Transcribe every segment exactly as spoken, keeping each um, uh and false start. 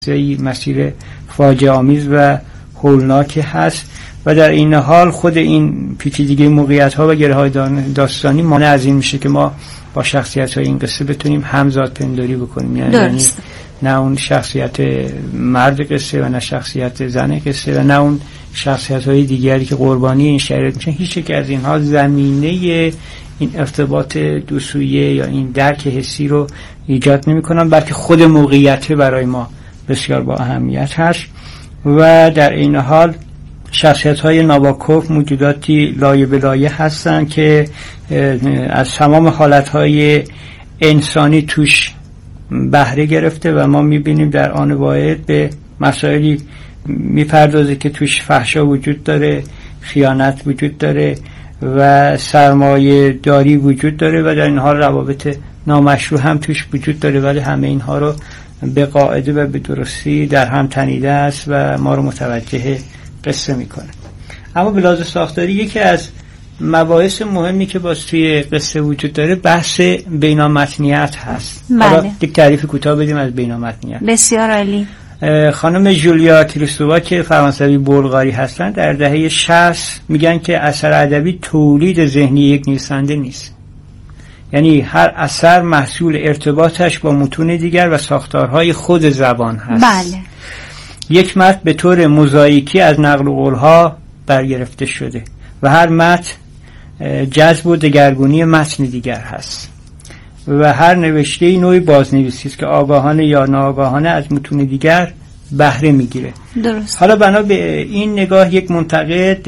مسیر فاجعه آمیز و هولناکی هست و در این حال خود این پیچیدگی موقعیت ها و گره های داستانی مانع از این میشه که ما با شخصیت های این قصه بتونیم همزاد پنداری بکنیم، یعنی نه اون شخصیت مرد قصه و نه شخصیت زن قصه و نه اون شخصیت های دیگری که قربانی این شرایط میشن. هیچ یک از اینها زمینه این ارتباط دو سویه یا این درک حسی رو ایجاد نمی کنن، بلکه خود موقعیت برای ما بسیار با اهمیت هست. و در این حال شخصیت های ناباکوف موجوداتی لایه به لایه هستن که از تمام حالت های انسانی توش بهره گرفته و ما میبینیم در آن واحد به مسائلی میپردازه که توش فحشا وجود داره، خیانت وجود داره و سرمایه داری وجود داره و در این حال روابط نامشروع هم توش وجود داره، ولی همه اینها رو به قاعده و به درستی در هم تنیده است و ما رو متوجه قصه میکنه. اما به لحاظ ساختاری یکی از مباحث مهمی که باز توی قصه وجود داره بحث بینامتنیت هست. حالا یک تعریف کوتاه بدیم از بینامتنیت. بسیار عالی. خانم جولیا کریستووا که فرانسوی بلغاری هستند در دهه شصت میگن که اثر ادبی تولید ذهنی یک نویسنده نیست، یعنی هر اثر محصول ارتباطش با متون دیگر و ساختارهای خود زبان هست. بله. یک متن به طور موزاییکی از نقل و قولها برگرفته شده و هر متن جذب و دگرگونی متن دیگر هست و هر نوشته نوعی بازنویسی است که آگاهانه یا ناآگاهانه از متون دیگر بهره میگیره. درست. حالا بنا به این نگاه یک منتقد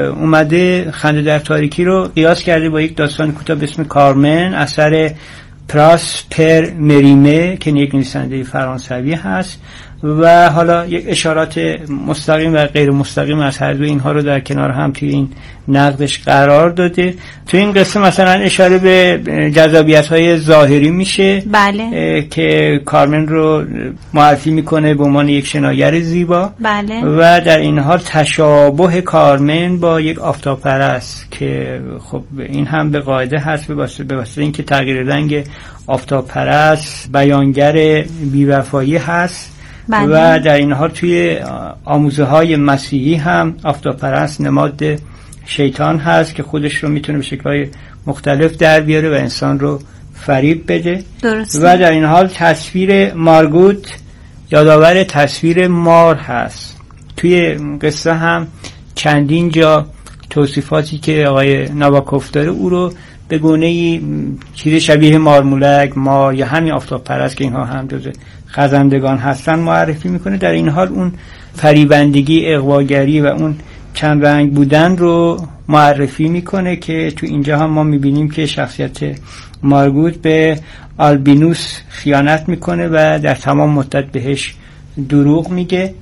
اومده خنده در تاریکی رو قیاس کرده با یک داستان کوتاه به اسم کارمن اثر پراس پر مریمه که یک نویسنده فرانسوی هست و حالا یک اشارات مستقیم و غیر مستقیم از هر دو اینها رو در کنار هم توی این نقدش قرار داده. توی این قصه مثلا اشاره به جذابیت‌های ظاهری میشه. بله. که کارمن رو معرفی میکنه به عنوان یک شناگر زیبا. بله. و در این حال تشابه کارمن با یک آفتاب‌پرست که خب این هم به قاعده هست به واسطه اینکه تغییر رنگ آفتاب‌پرست بیانگر بی‌وفایی هست. بله. و در این حال توی آموزه های مسیحی هم آفتاب‌پرست نماد شیطان هست که خودش رو میتونه به شکل‌های مختلف در بیاره و انسان رو فریب بده. درسته. و در این حال تصویر مارگوت یادآور تصویر مار هست. توی قصه هم چندین جا توصیفاتی که آقای ناباکوف داره او رو به گونه‌ای چیز شبیه مارمولک، مار یا همین آفتاب‌پرست که اینها هم جزء خزندگان هستن معرفی میکنه. در این حال اون فریبندگی، اغواگری و اون چند رنگ بودن رو معرفی میکنه که تو اینجا هم ما میبینیم که شخصیت مارگوت به آلبینوس خیانت میکنه و در تمام مدت بهش دروغ میگه.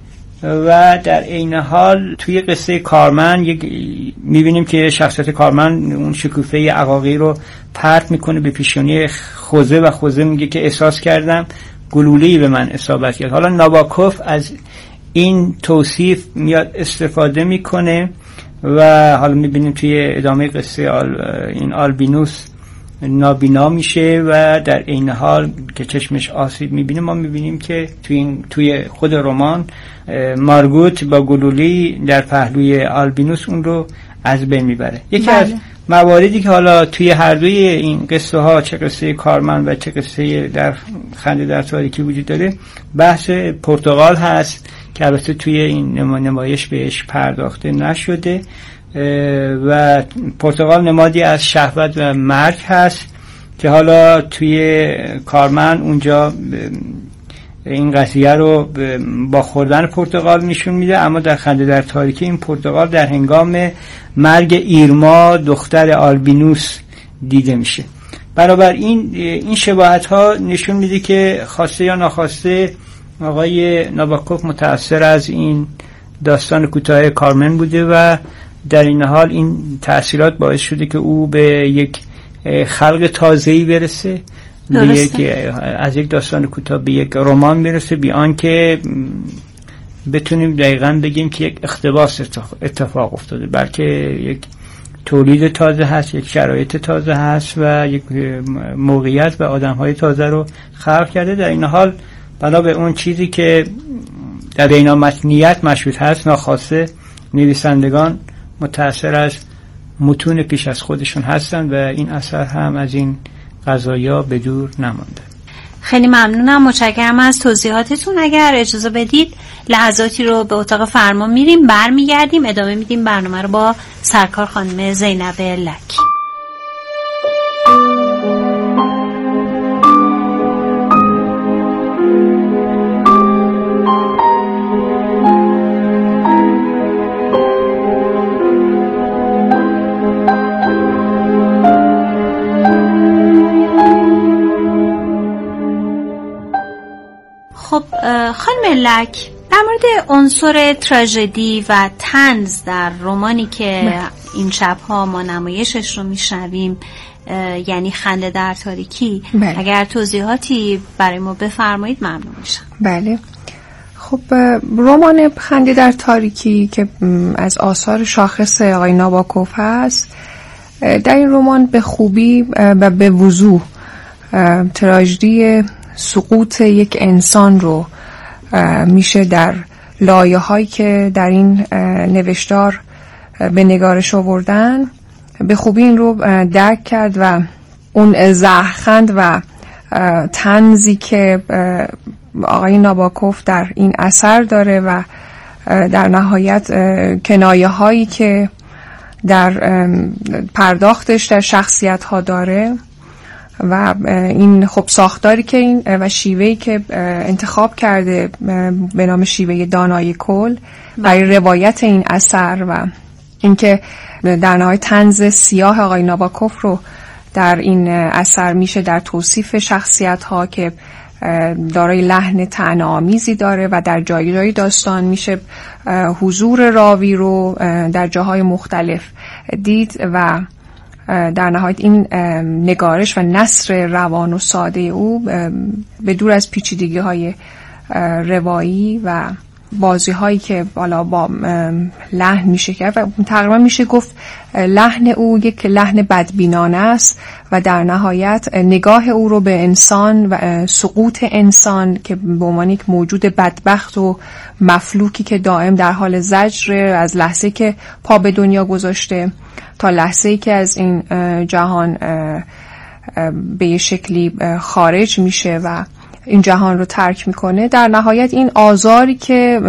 و در این حال توی قصه کارمن یک میبینیم که شخصیت کارمن اون شکوفه عقاقی رو پرت میکنه به پیشانی خوزه و خوزه میگه که احساس کردم گلوله‌ای به من اصابت کرد. حالا ناباکوف از این توصیف میاد استفاده میکنه و حالا میبینیم توی ادامه قصه آل این آلبینوس نابینا میشه و در این حال که چشمش آسیب میبینه ما میبینیم که توی این توی خود رمان مارگوت با گلولی در پهلوی آلبینوس اون رو از بین میبره. یکی بله. از مواردی که حالا توی هر دوی این قصه ها چه قصه کارمن و چه قصه در خنده در تاریکی وجود داره بحث پرتغال هست که البته توی این نمایش بهش پرداخته نشده و پرتغال نمادی از شهوت و مرگ هست که حالا توی کارمن اونجا این قضیه رو با خوردن پرتقال نشون میده، اما در خنده در تاریکی این پرتقال در هنگام مرگ ایرما دختر آلبینوس دیده میشه. برابر این این شباهت ها نشون میده که خواسته یا ناخواسته آقای ناباکوف متأثر از این داستان کوتاه کارمن بوده و در این حال این تأثیرات باعث شده که او به یک خلق تازه‌ای برسه، به یک از یک داستان کوتاه به یک رمان برسه، بی آنکه بتونیم دقیقاً بگیم که یک اقتباس اتفاق افتاده، بلکه یک تولید تازه هست، یک شرایط تازه هست و یک موقعیت و آدم‌های تازه رو خلق کرده. در این حال بنا به اون چیزی که در بینامتنیت مشهود هست، ناخواسته نویسندگان متأثر از متون پیش از خودشون هستن و این اثر هم از این قضایا به دور نمانده. خیلی ممنونم، متشکرم از توضیحاتتون. اگر اجازه بدید لحظاتی رو به اتاق فرمان میریم، برمیگردیم ادامه میدیم برنامه رو با سرکار خانم زینب لک. خب خانم لک، در مورد عنصر تراژدی و طنز در رمانی که بله. این شبها ما نمایشش رو میشنویم، یعنی خنده در تاریکی، بله. اگر توضیحاتی برای ما بفرمایید ممنون میشم. بله. خب رمان خنده در تاریکی که از آثار شاخص آقای ناباکوف هست، در این رمان به خوبی و به وضوح تراژدی سقوط یک انسان رو میشه در لایه هایی که در این نوشتار به نگارش آوردن به خوبی این رو درک کرد و اون زهرخند و طنزی که آقای ناباکوف در این اثر داره و در نهایت کنایه هایی که در پرداختش در شخصیت ها داره و این خب ساختاری که این و شیوهی که انتخاب کرده به نام شیوه دانای کل برای روایت این اثر و اینکه در نهایت طنز سیاه آقای ناباکوف رو در این اثر میشه در توصیف شخصیت ها که دارای لحن طعنه‌آمیزی داره و در جای جای داستان میشه حضور راوی رو در جاهای مختلف دید و در نهایت این نگارش و نثر روان و ساده او به دور از پیچیدگی های روایی و بازی هایی که بالا با لحن میشه کرد و تقریبا میشه گفت لحن او یک لحن بدبینانه است و در نهایت نگاه او رو به انسان و سقوط انسان که به عنوان یک موجود بدبخت و مفلوکی که دائم در حال زجر از لحظه که پا به دنیا گذاشته تا لحظه‌ای که از این جهان به یه شکلی خارج میشه و این جهان رو ترک میکنه، در نهایت این آزاری که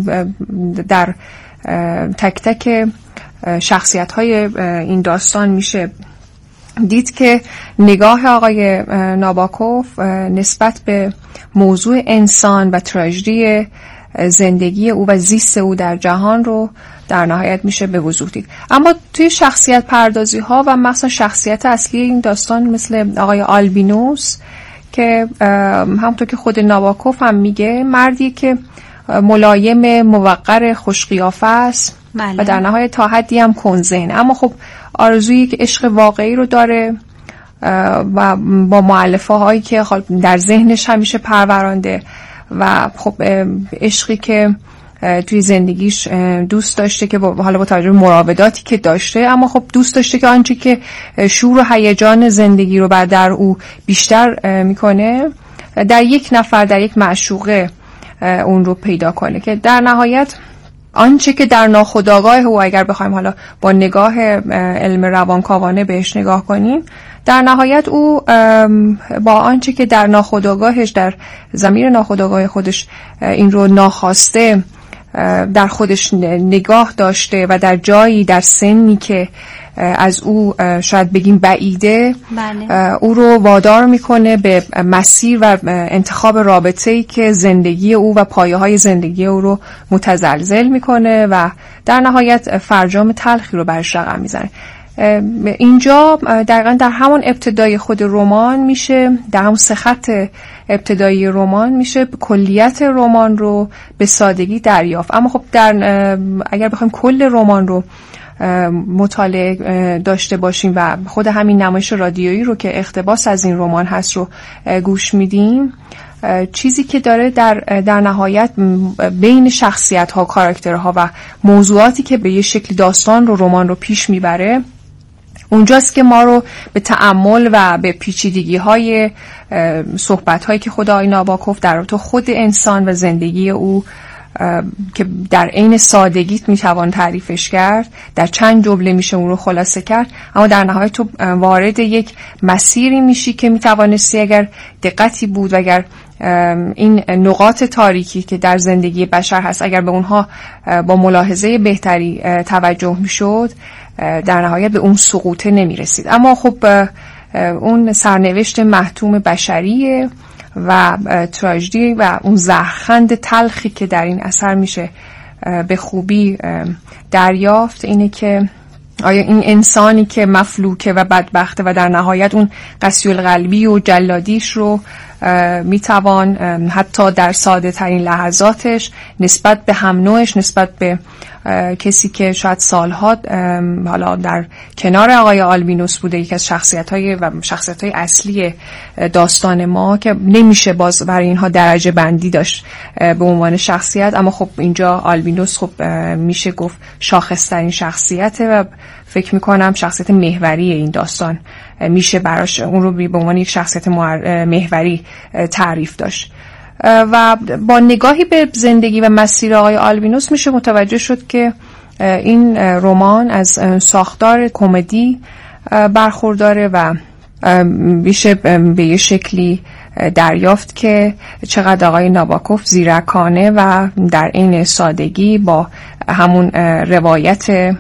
در تک تک شخصیت‌های این داستان میشه دید که نگاه آقای ناباکوف نسبت به موضوع انسان و تراژدی زندگی او و زیست او در جهان رو در نهایت میشه به وضوح دید. اما توی شخصیت پردازی ها و مثلا شخصیت اصلی این داستان مثل آقای آلبینوس که همونطور که خود ناباکوف هم میگه مردی که ملایم، موقر، خوشقیافه است و در نهایت تا حدی هم کنزین، اما خب آرزویی که عشق واقعی رو داره و با مؤلفه هایی که در ذهنش همیشه پرورانده و خب عشقی که توی زندگیش دوست داشته که حالا با توجه به مراوداتی که داشته، اما خب دوست داشته که آنچه که شور و هیجان زندگی رو بر در او بیشتر میکنه در یک نفر، در یک معشوقه اون رو پیدا کنه که در نهایت آنچه که در ناخودآگاه او، اگر بخوایم حالا با نگاه علم روانکاوانه بهش نگاه کنیم، در نهایت او با آنچه که در ناخودآگاهش، در ضمیر ناخودآگاه خودش این رو ناخواسته در خودش نگاه داشته و در جایی در سنی که از او شاید بگیم بعیده، بله. او رو وادار میکنه به مسیر و انتخاب رابطه‌ای که زندگی او و پایه‌های زندگی او رو متزلزل میکنه و در نهایت فرجام تلخی رو برش رقم میزنه. اینجا دقیقا در همون ابتدای خود رمان میشه، در همون سه خط ابتدایی رمان میشه کلیت رمان رو به سادگی دریافت. اما خب در اگر بخوایم کل رمان رو مطالعه داشته باشیم و خود همین نمایش رادیویی رو که اقتباس از این رمان هست رو گوش میدیم، چیزی که داره در در نهایت بین شخصیت ها، کاراکترها و موضوعاتی که به یه شکل داستان رو، رمان رو پیش میبره، اونجاست که ما رو به تأمل و به پیچیدگی های صحبت هایی که خود آقای ناباکوف در رابطه خود انسان و زندگی او که در عین سادگیت میتوان تعریفش کرد، در چند جمله میشه اون رو خلاصه کرد، اما در نهایت تو وارد یک مسیری میشی که میتوانستی اگر دقتی بود و اگر این نقاط تاریکی که در زندگی بشر هست اگر به اونها با ملاحظه بهتری توجه میشد، در نهایت به اون سقوطه نمیرسید. اما خب اون سرنوشت محتوم بشریه و تراژدی و اون زهرخند تلخی که در این اثر میشه به خوبی دریافت اینه که آیا این انسانی که مفلوکه و بدبخته و در نهایت اون قسی القلبی و جلادیش رو میتوان حتی در ساده ترین لحظاتش نسبت به هم نوعش، نسبت به کسی که شاید سالها حالا در کنار آقای آلبینوس بوده، یکی از شخصیت‌های و شخصیت‌های اصلی داستان ما که نمیشه باز برای اینها درجه بندی داشت به عنوان شخصیت، اما خب اینجا آلبینوس خب میشه گفت شاخص‌ترین شخصیته و فکر میکنم شخصیت محوری این داستان میشه براش اون رو به عنوان یک شخصیت محوری تعریف داشت. و با نگاهی به زندگی و مسیر آقای آلبینوس میشه متوجه شد که این رمان از ساختار کمدی برخورداره و میشه به یه شکلی دریافت که چقدر آقای ناباکوف زیرکانه و در عین سادگی با همون روایت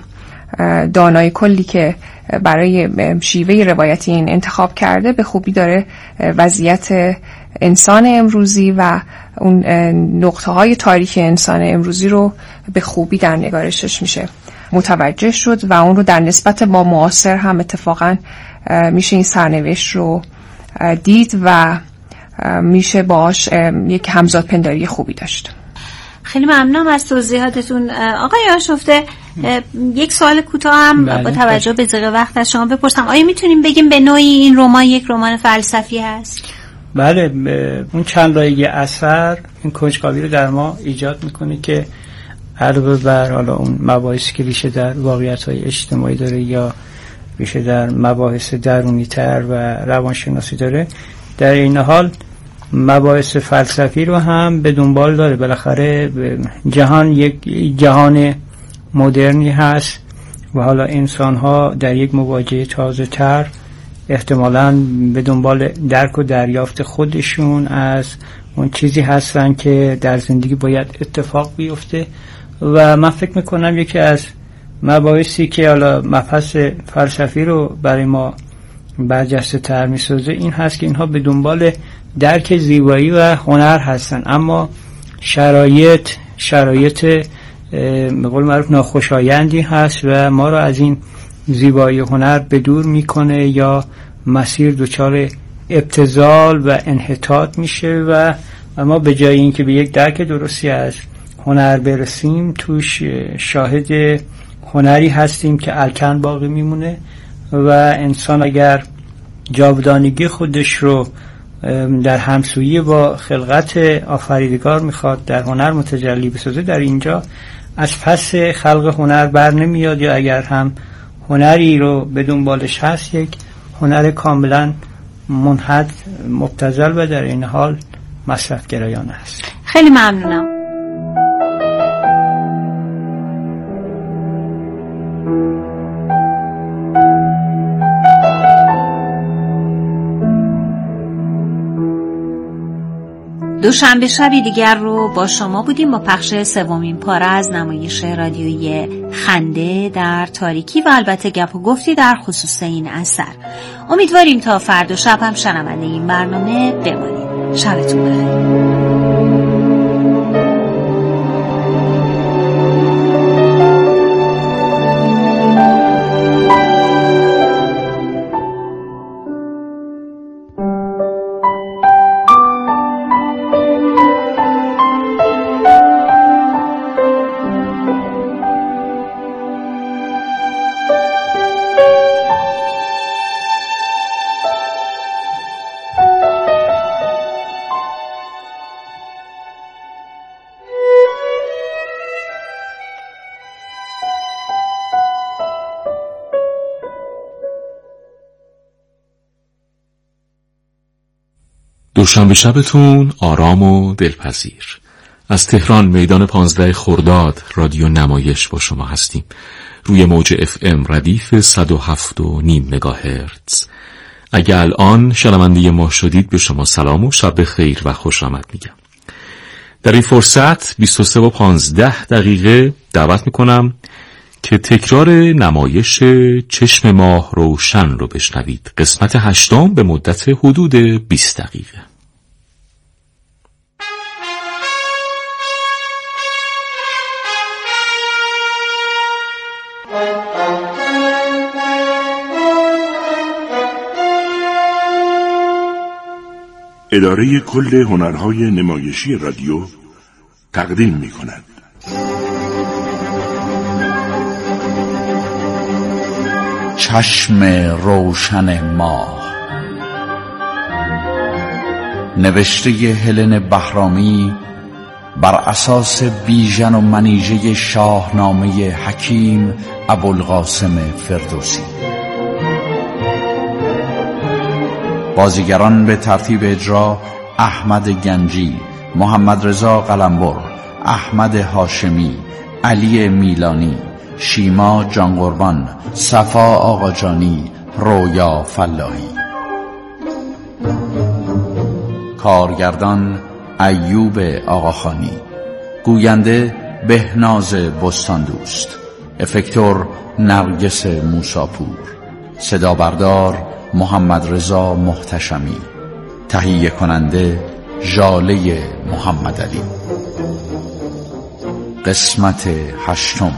دانای کلی که برای شیوه روایتی این انتخاب کرده به خوبی داره وضعیت انسان امروزی و اون نقطه های تاریخی انسان امروزی رو به خوبی در نگارشش میشه متوجه شد و اون رو در نسبت با معاصر هم اتفاقا میشه این سرنوشت رو دید و میشه باش یک همزاد پنداری خوبی داشت. خیلی ممنونم از توضیحاتتون آقای آشفته. یک سوال کوتاه هم بله. با توجه به ضیق وقت از شما بپرسم، آیا میتونیم بگیم به نوعی این رمان یک رمان فلسفی هست؟ بله، اون چند لایه اثر این کنجکاوی رو در ما ایجاد میکنه که علاوه بر حالا اون مباحثی که ریشه در واقعیت‌های اجتماعی داره یا ریشه در مباحث درونی‌تر و روانشناسی داره، در این حال مباحث فلسفی رو هم به دنبال داره. بالاخره جهان یک جهان مدرنی هست و حالا انسان‌ها در یک مواجهه تازه‌تر احتمالاً به دنبال درک و دریافت خودشون از اون چیزی هستن که در زندگی باید اتفاق بیفته و من فکر میکنم یکی از مباحثی که حالا مبحث فلسفی رو برای ما برجسته تر میسازه این هست که اینها به دنبال درک زیبایی و هنر هستن، اما شرایط شرایط به قول معروف ناخوشایندی هست و ما رو از این زیبایی هنر به دور میکنه یا مسیر دچار ابتذال و انحطاط میشه و ما به جای اینکه به یک درک درستی از هنر برسیم توش شاهد هنری هستیم که الکن باقی میمونه و انسان اگر جاودانگی خودش رو در همسویی با خلقت آفریدگار میخواد در هنر متجلی بسازه، در اینجا از پس خلق هنر بر نمیاد یا اگر هم هنری رو به دنبالش هست یک هنر کاملا منحد مبتذل و در این حال مصرف گرایانه است. خیلی ممنونم. دوشنبه شبی دیگر رو با شما بودیم با پخش سومین پاره از نمایش رادیویی خنده در تاریکی و البته گپ و گفتی در خصوص این اثر. امیدواریم تا فردا شب هم شنونده این برنامه بمانید. شبتون بخیر. دوشنبه شبتون آرام و دلپذیر. از تهران میدان پانزده خرداد رادیو نمایش با شما هستیم. روی موج اف ام ردیف صد و هفت و نیم مگاهرتز. اگه الان شنونده ما شدید به شما سلام و شب خیر و خوش آمد میگم. در این فرصت بیست و سه و پانزده دقیقه دعوت میکنم که تکرار نمایش چشم ماه روشن رو بشنوید. قسمت هشتم به مدت حدود بیست دقیقه. اداره کل هنرهای نمایشی رادیو تقدیم می کند. چشم روشن ماه، نوشته هلن بهرامی بر اساس بیژن و منیژه شاهنامه حکیم ابوالقاسم فردوسی. بازیگران به ترتیب اجرا: احمد گنجی، محمد رضا قلمبر، احمد هاشمی، علی میلانی، شیما جانقربان، صفا آقاجانی، رویا فلاحی. کارگردان: ایوب آقاخانی. گوینده: بهناز بستاندوست. افکتور: نرگس موساپور. صدا بردار: محمد رضا محتشمی. تهیه کننده: ژاله محمد علی. قسمت هشتم.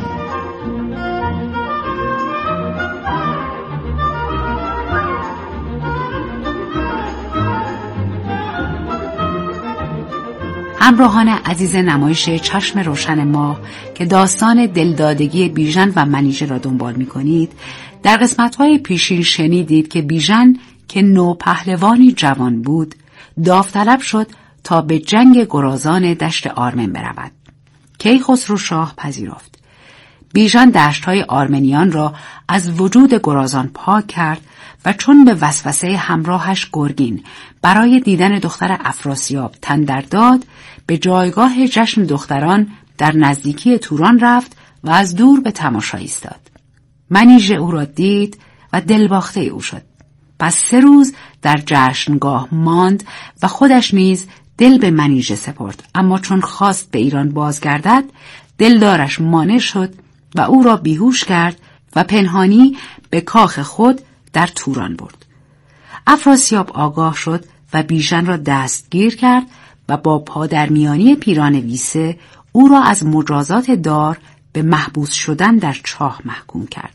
همراهان عزیز نمایش چشم روشن ماه که داستان دلدادگی بیژن و منیژه را دنبال می کنید، در قسمت‌های پیشین شنیدید که بیژن که نوپهلوانی جوان بود داوطلب شد تا به جنگ گرازان دشت آرمن برود. کیخسرو شاه پذیرفت. بیژن دشت‌های آرمنیان را از وجود گرازان پاک کرد و چون به وسوسه همراهش گرگین برای دیدن دختر افراسیاب تن در داد، به جایگاه جشن دختران در نزدیکی توران رفت و از دور به تماشا ایستاد. منیژه او را دید و دلباخته او شد. پس سه روز در جشنگاه ماند و خودش نیز دل به منیژه سپرد، اما چون خواست به ایران بازگردد دلدارش مانع شد و او را بیهوش کرد و پنهانی به کاخ خود در توران برد. افراسیاب آگاه شد و بیژن را دستگیر کرد و با پادرمیانی پیران ویسه او را از مجازات دار به محبوس شدن در چاه محکوم کرد.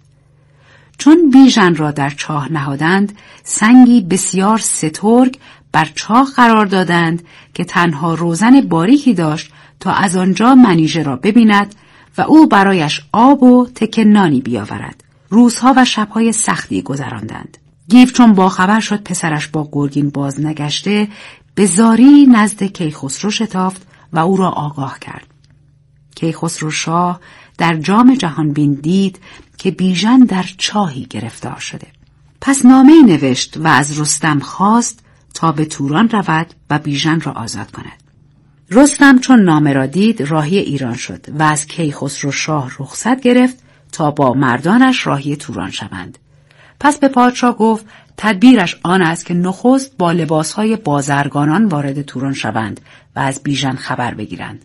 چون بیژن را در چاه نهادند، سنگی بسیار سترگ بر چاه قرار دادند که تنها روزن باریکی داشت تا از آنجا منیژه را ببیند و او برایش آب و تکنانی بیاورد. روزها و شبهای سختی گذراندند. گیو چون باخبر شد پسرش با گرگین باز نگشته، به زاری نزد کیخسرو شتافت و او را آگاه کرد. کیخسرو شاه در جام جهانبین دید که بیژن در چاهی گرفتار شده. پس نامه‌ای نوشت و از رستم خواست تا به توران رود و بیژن را آزاد کند. رستم چون نامه را دید راهی ایران شد و از کیخسرو شاه رخصت گرفت تا با مردانش راهی توران شوند. پس به پادشاه گفت تدبیرش آن است که نخست با لباسهای بازرگانان وارد توران شوند و از بیژن خبر بگیرند.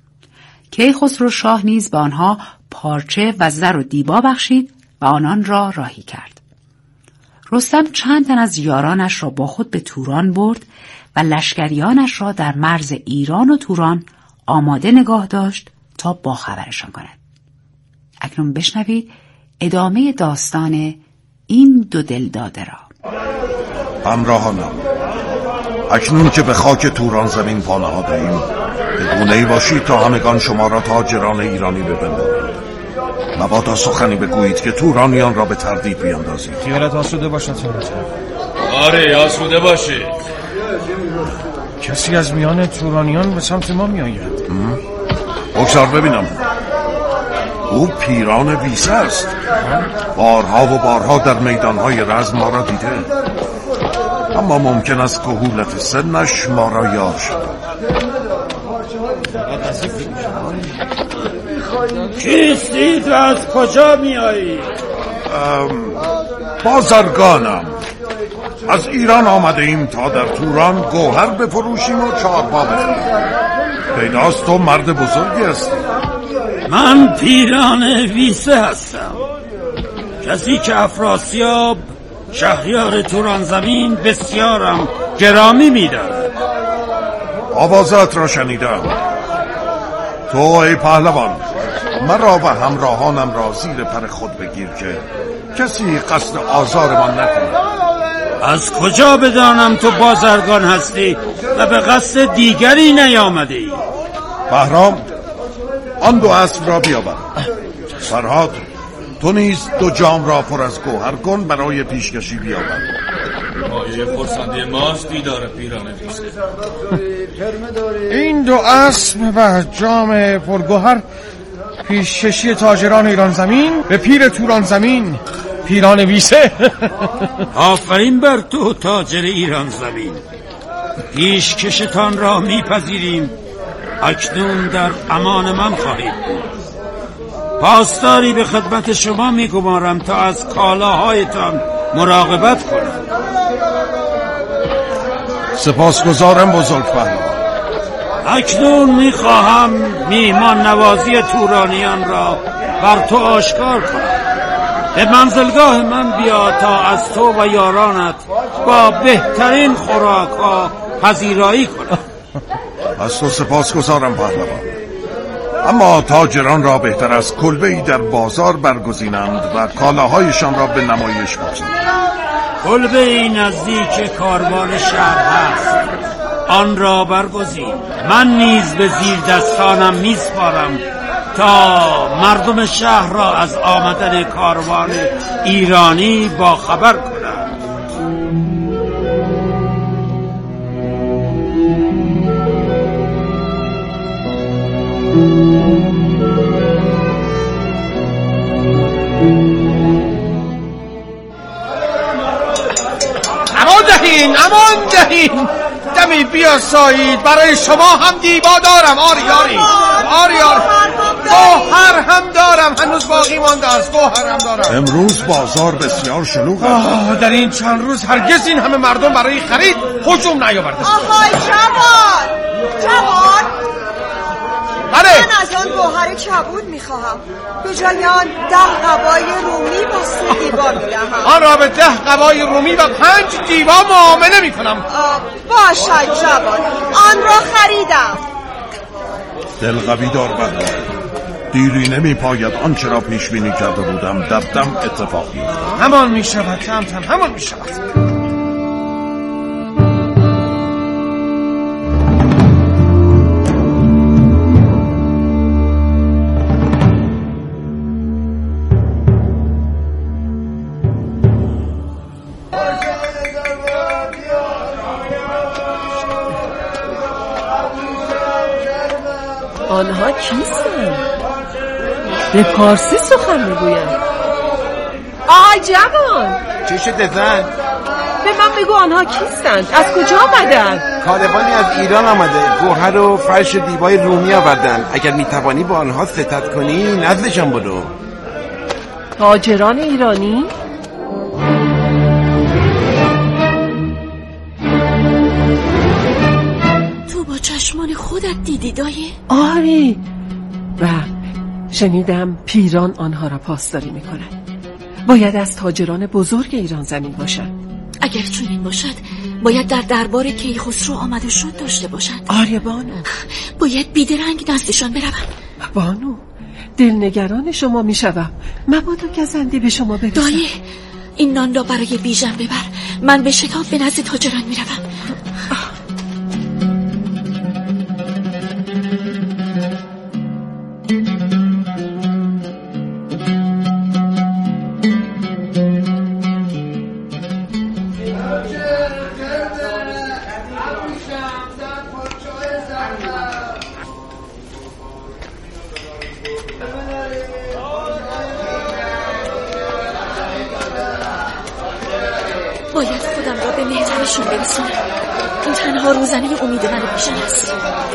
کیخسرو شاه نیز به آنها پارچه و زر و دیبا بخشید و آنان را راهی کرد. رستم چند تن از یارانش را با خود به توران برد و لشکریانش را در مرز ایران و توران آماده نگاه داشت تا باخبرشان کند. اکنون بشنوید ادامه داستان این دو دلداده را. همراهانم، اکنون که به خاک توران زمین پا نهاده‌ایم، به گونه‌ای باشید تا همگان شما را تاجران ایرانی ببندند. مبادا سخنی بگویید که تورانیان را به تردید بیندازید. خیالت آسوده باشد سلطان. آره آسوده باشید. کسی از میان تورانیان به سمت ما می آید. بگذار ببینم. او پیران ویسه است. بارها و بارها در میدانهای رزم ما را دیده، اما ممکن است کهولت سنش ما را یار شود. کیستید و از کجا میایید؟ بازرگانم، از ایران آمده ایم تا در توران گوهر بفروشیم و چهارپا بخریم. پیداست تو مرد بزرگی هستی. من پیران ویسه هستم، کسی که افراسیاب شهریار توران زمین بسیارم گرامی می‌دارد. آوازات را شنیدم. تو ای پهلوان، مرا و همراهانم را زیر پر خود بگیر که کسی قصد آزارمان نکند. از کجا بدانم تو بازرگان هستی و به قصد دیگری نیامده ای؟ بهرام، آن دو اسب را بیاور. فرهاد، تو نیز دو جام را پر از گوهر کن برای پیشکشی بیاور. مایه پرسنده ماست دیدار پیران ویسه. این دو اسب و جام پرگوهر پیشکشی تاجران ایران زمین به پیر توران زمین، پیران ویسه. آفرین بر تو تاجر ایران زمین، پیشکشتان را میپذیریم. اکنون در امان من خواهید بود. پاسداری به خدمت شما میگمارم تا از کالاهایتان مراقبت کنم. سپاسگزارم بزرگ پهلوان. اکنون میخواهم میهمان نوازی تورانیان را بر تو آشکار کنم. به منزلگاه من بیا تا از تو و یارانت با بهترین خوراک ها پذیرایی کنم. از تو سپاسگزارم پهلوان، اما تاجران را بهتر از کلبه‌ای در بازار برگزینند و کالاهایشان را به نمایش بگذارند. کلبه‌ای نزدیک کاروان شهر هست، آن را برگزین. من نیز به زیر دستانم میسپارم تا مردم شهر را از آمدن کاروان ایرانی با خبر کنند. امان دهین، امان دهین، دمی بیاسایید، برای شما هم دیبا دارم. آری آری آری آری گوهر هم دارم، هنوز باقی مانده است. گوهر هم دارم. امروز بازار بسیار شلوغ است. در این چند روز هرگز این همه مردم برای خرید هجوم نیاورده. آهای جوان، جوان، بله. من از آن گوهر کبود میخواهم. به جای آن ده قبای رومی با سه دیوار میدهم. آن را به ده قبای رومی و پنج دیوار معامله میکنم. باشد جوان، آن را خریدم. دل قوی دار بهرام، دیری نمی پاید آنچه را پیش بینی کرده بودم در دم اتفاق می‌افتد. همان میشود تمتم، همان میشود. آنها کیستند؟ به پارسی سخن میگویند. آهای جوان، چی شده زن؟ به من بگو آنها کیستند؟ از کجا آمدند؟ کاروانی از ایران آمده، گوهر و فرش دیبای رومی آوردن. اگر میتوانی با آنها ستد کنی نزدشان برو. تاجران ایرانی؟ چشمان خودت دیدی دایه؟ آری، و شنیدم پیران آنها را پاسداری میکنند. باید از تاجران بزرگ ایران زمین باشند. اگر چنین باشد باید در دربار کیخسرو آمد و شد داشته باشند. آری بانو، باید بیدرنگ نزدشان بروم. بانو، دلنگران شما میشوم. مبادا گزندی به شما برسد. دایه، این نان را برای بیژن ببر، من به شتاب به نزد تاجران میروم. باید خودم را به مهترشون برسونم. این تنها روزنه امید من بیژن است.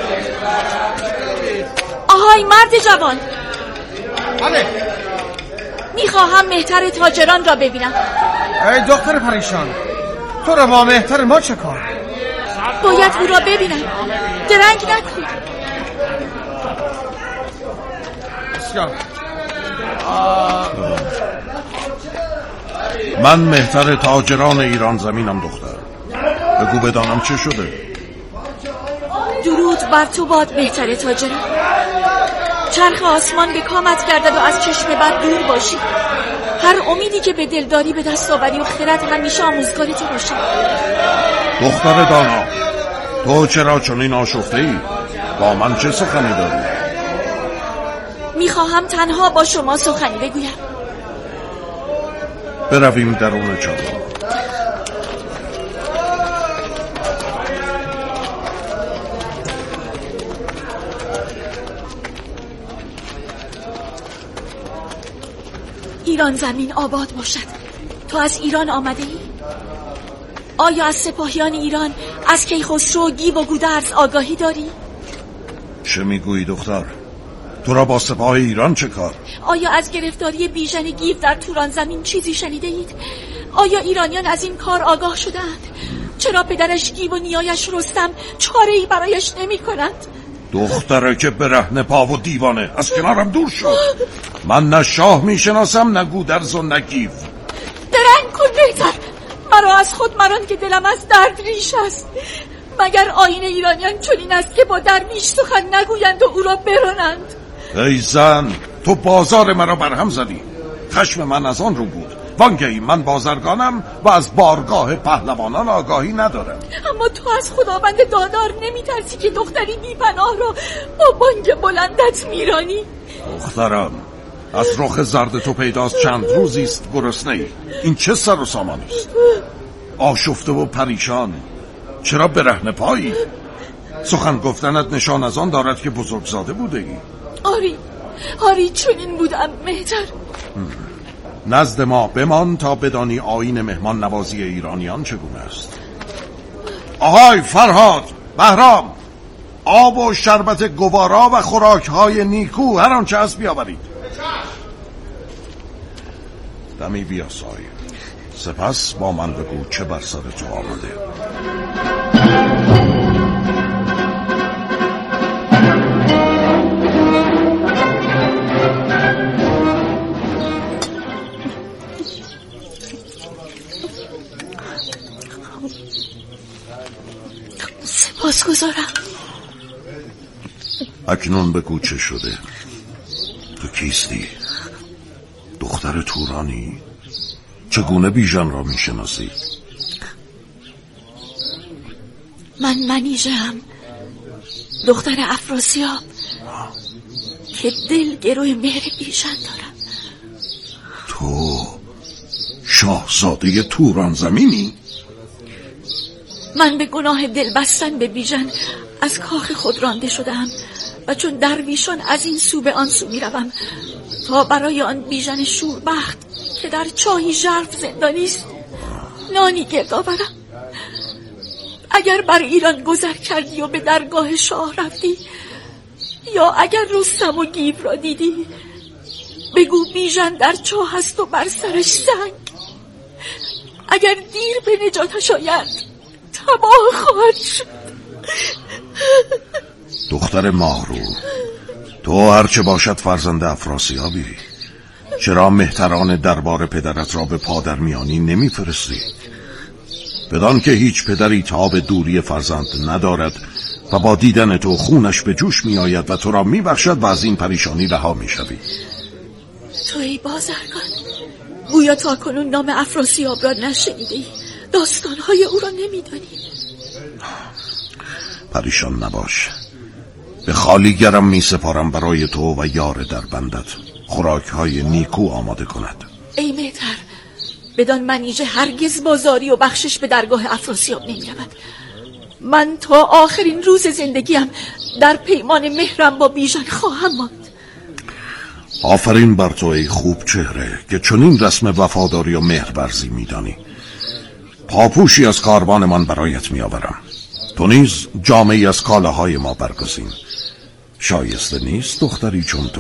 آهای مرد جوان. بله. میخواهم مهتر تاجران را ببینم. ای دختر پریشان، تو را با مهتر ما چه کار؟ باید او را ببینم. درنگ نکن. بسیار. من مهتر تاجران ایران زمینم دختر. بگو بدانم چه شده. درود بر تو باد مهتر تاجران. چرخ آسمان به کامت گردد و از چشم بد دور باشی. هر امیدی که به دلداری به دست آوری و خرد همیشه آموزگار تو باشد. دختر دانا، تو چرا چنین آشفته ای؟ با من چه سخنی داری؟ میخواهم تنها با شما سخنی بگویم. برویم درون چادر. ایران زمین آباد باشد. تو از ایران آمده ای؟ آیا از سپاهیان ایران، از کیخسرو، گیو و گودرز آگاهی داری؟ چه میگویی دختر؟ تو را با سپاه ایران چه کار؟ آیا از گرفتاری بیژن گیو در توران زمین چیزی شنیده اید؟ آیا ایرانیان از این کار آگاه شدند؟ چرا پدرش گیو و نیایش رستم چاره‌ای برایش نمی کنند؟ دختره که برهنه پا و دیوانه، از کنارم دور شد. من نه شاه میشناسم نه گودرز و نه گیو. درنگ کن بهتر. مرا از خود مران که دلم از درد ریش است. مگر آیین ایرانیان چنین است که با درویش سخن نگویند و او را برانند؟ ای زن، تو بازار مرا برهم زدی. خشم من از آن رو بود. وانگهی من بازرگانم و از بارگاه پهلوانان آگاهی ندارم. اما تو از خداوند دادار نمی ترسی که دختری بی پناه را با بانگ بلندت میرانی؟ دخترم، از رخ زرد تو پیداست چند روزی است گرسنه ای. این چه سر و سامانی است؟ آشفته و پریشان، چرا برهنه پایی؟ سخن گفتنت نشان از آن دارد که بزرگزاده بوده ای. آری آری چنین بودم مهتر. نزد ما بمان تا بدانی آیین مهمان نوازی ایرانیان چگونه است. آهای فرهاد، بهرام، آب و شربت گوارا و خوراک‌های نیکو هر آنچه هست بیاورید. دمی بیاسای، سپس با من بگو چه بر سر تو آمده. سپاسگزارم. اکنون بگو چه شده. تو کیستی؟ دختر تورانی؟ چگونه بیژن را میشناسی؟ من منیژه‌ام، دختر افراسیاب که دل گروی مهر بیژن دارم. تو شاهزاده توران زمینی؟ من به گناه دل بستن به بیژن از کاخ خود رانده شدم و چون درویشان از این سو به آن سو می روم تا برای آن بیژن شوربخت که در چاهی ژرف زندانی است نانی گرد آورم. اگر بر ایران گذر کردی و به درگاه شاه رفتی یا اگر رستم و گیو را دیدی بگو بیژن در چاه است و بر سرش سنگ. اگر دیر به نجاتش آید تباه خواهد شد. دختر ماهرو، تو هرچه باشد فرزند افراسیابی. چرا مهتران دربار پدرت را به پادر میانی نمی فرستی؟ بدان که هیچ پدری تاب دوری فرزند ندارد و با دیدن تو خونش به جوش می آید و تو را می بخشد و از این پریشانی رها می شوی. تو ای بازرگان، گویا تا کنون نام افراسیاب را نشنیدی، داستانهای او را نمی دانی. پریشان نباش، به خالیگرم می سپارم برای تو و یار در بندت خوراکهای نیکو آماده کند. ای مهتر، بدان منیژه هرگز بازاری و بخشش به درگاه افراسیاب نمی رود. من تا آخرین روز زندگیم در پیمان مهرم با بیژن خواهم ماند. آفرین بر تو ای خوب چهره که چنین رسم وفاداری و مهرورزی می دانی. پاپوشی از کاروان من برایت می آورم. تو نیز جامعی از کالاهای ما برگزین. شایسته نیست دختری چون تو